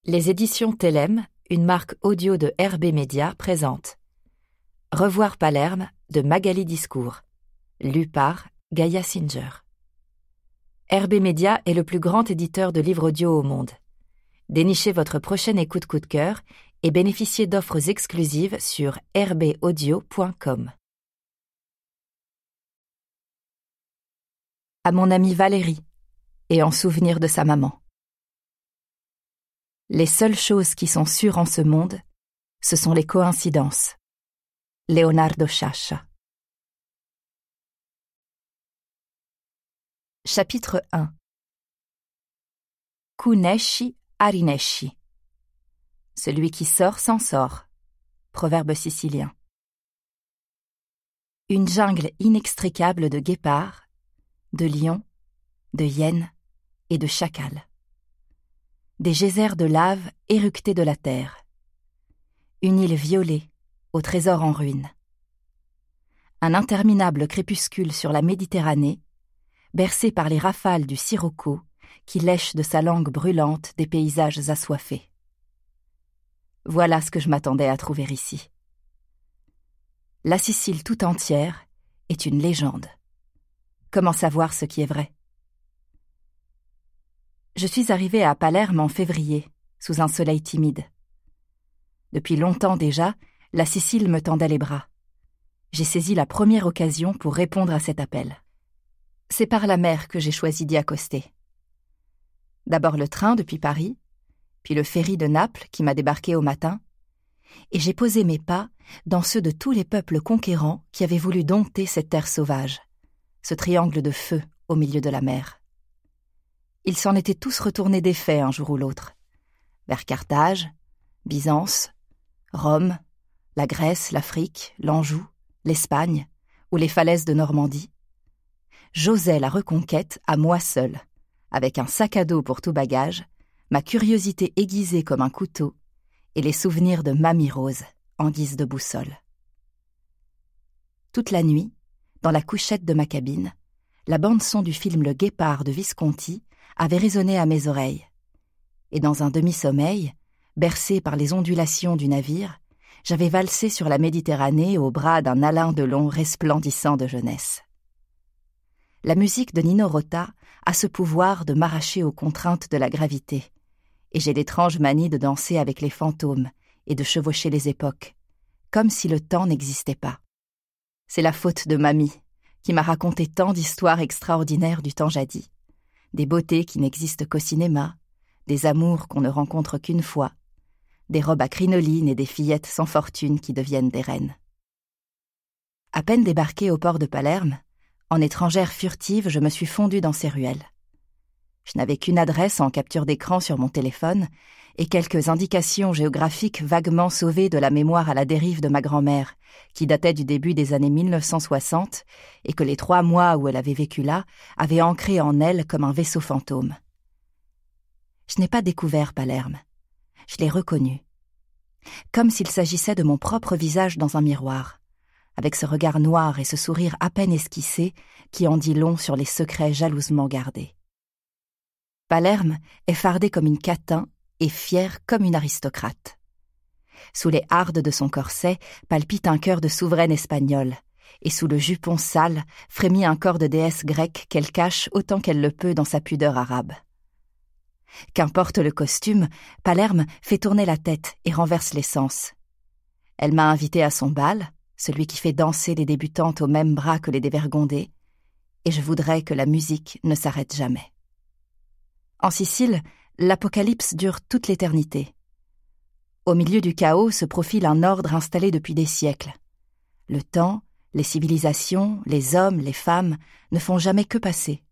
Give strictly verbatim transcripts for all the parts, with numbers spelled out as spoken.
Les éditions Tellem, une marque audio de R B Media, présentent Revoir Palerme de Magali Discours, lu par Gaia Singer. R B Media est le plus grand éditeur de livres audio au monde. Dénichez votre prochaine écoute coup de cœur et bénéficiez d'offres exclusives sur r b audio point com. À mon amie Valérie, et en souvenir de sa maman. Les seules choses qui sont sûres en ce monde, ce sont les coïncidences. Leonardo Sciascia. Chapitre un. Cu nesci, arinesci. Celui qui sort s'en sort. Proverbe sicilien. Une jungle inextricable de guépards, de lions, de hyènes et de chacals. Des geysers de lave éructés de la terre. Une île violée, au trésor en ruine. Un interminable crépuscule sur la Méditerranée, bercé par les rafales du sirocco qui lèche de sa langue brûlante des paysages assoiffés. Voilà ce que je m'attendais à trouver ici. La Sicile tout entière est une légende. Comment savoir ce qui est vrai ? Je suis arrivée à Palerme en février, sous un soleil timide. Depuis longtemps déjà, la Sicile me tendait les bras. J'ai saisi la première occasion pour répondre à cet appel. C'est par la mer que j'ai choisi d'y accoster. D'abord le train depuis Paris, puis le ferry de Naples qui m'a débarqué au matin, et j'ai posé mes pas dans ceux de tous les peuples conquérants qui avaient voulu dompter cette terre sauvage, ce triangle de feu au milieu de la mer. Ils s'en étaient tous retournés défaits un jour ou l'autre, vers Carthage, Byzance, Rome, la Grèce, l'Afrique, l'Anjou, l'Espagne ou les falaises de Normandie. J'osais la reconquête à moi seul, avec un sac à dos pour tout bagage, ma curiosité aiguisée comme un couteau et les souvenirs de Mamie Rose en guise de boussole. Toute la nuit, dans la couchette de ma cabine, la bande-son du film Le Guépard de Visconti avait résonné à mes oreilles, et dans un demi-sommeil, bercé par les ondulations du navire, j'avais valsé sur la Méditerranée au bras d'un Alain Delon resplendissant de jeunesse. La musique de Nino Rota a ce pouvoir de m'arracher aux contraintes de la gravité, et j'ai l'étrange manie de danser avec les fantômes et de chevaucher les époques, comme si le temps n'existait pas. C'est la faute de Mamie, qui m'a raconté tant d'histoires extraordinaires du temps jadis, des beautés qui n'existent qu'au cinéma, des amours qu'on ne rencontre qu'une fois, des robes à crinoline et des fillettes sans fortune qui deviennent des reines. À peine débarquée au port de Palerme, en étrangère furtive, je me suis fondue dans ces ruelles. Je n'avais qu'une adresse en capture d'écran sur mon téléphone et quelques indications géographiques vaguement sauvées de la mémoire à la dérive de ma grand-mère, qui datait du début des années mille neuf cent soixante et que les trois mois où elle avait vécu là avaient ancré en elle comme un vaisseau fantôme. Je n'ai pas découvert Palerme. Je l'ai reconnu. Comme s'il s'agissait de mon propre visage dans un miroir, avec ce regard noir et ce sourire à peine esquissé qui en dit long sur les secrets jalousement gardés. Palerme est fardée comme une catin et fière comme une aristocrate. Sous les hardes de son corset palpite un cœur de souveraine espagnole, et sous le jupon sale frémit un corps de déesse grecque qu'elle cache autant qu'elle le peut dans sa pudeur arabe. Qu'importe le costume, Palerme fait tourner la tête et renverse les sens. Elle m'a invitée à son bal, celui qui fait danser les débutantes au même bras que les dévergondées, et je voudrais que la musique ne s'arrête jamais. En Sicile, l'apocalypse dure toute l'éternité. Au milieu du chaos se profile un ordre installé depuis des siècles. Le temps, les civilisations, les hommes, les femmes ne font jamais que passer.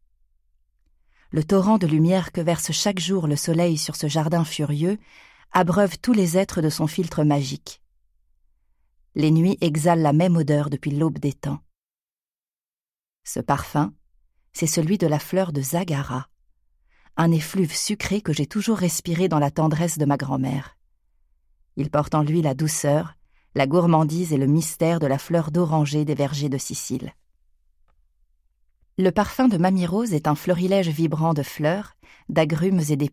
Le torrent de lumière que verse chaque jour le soleil sur ce jardin furieux abreuve tous les êtres de son filtre magique. Les nuits exhalent la même odeur depuis l'aube des temps. Ce parfum, c'est celui de la fleur de Zagara, un effluve sucré que j'ai toujours respiré dans la tendresse de ma grand-mère. Il porte en lui la douceur, la gourmandise et le mystère de la fleur d'oranger des vergers de Sicile. Le parfum de Mamie Rose est un florilège vibrant de fleurs, d'agrumes et d'épices.